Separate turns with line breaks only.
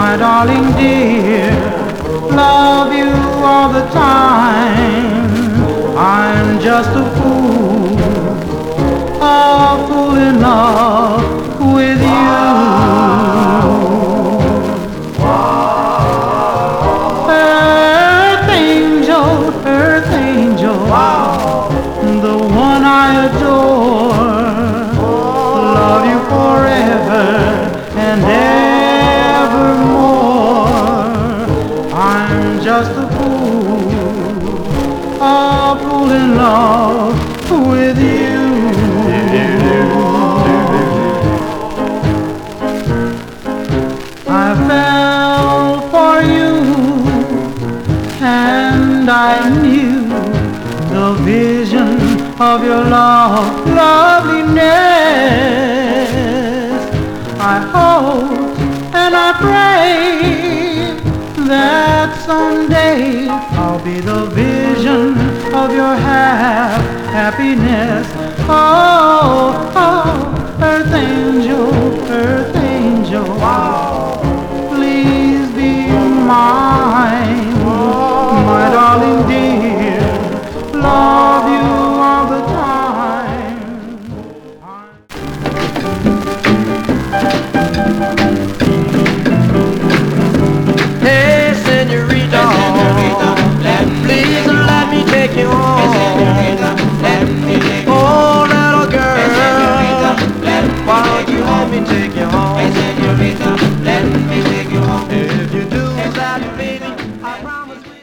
my darling dear, love you all the time. I'm just a fool in love with you. Earth angel, the one I adore, love you forever and evermore. I'm just a fool in love with you. I fell for you, and I knew the vision of your loveliness. I hope and I pray that someday I'll be the vision of your happiness. Oh, earth angel, please be mine, my darling dear, love you all the time.
Hey, señorita, please let me take you home. Oh, little girl, why don't you let me take you home? If you do that, baby, I promise.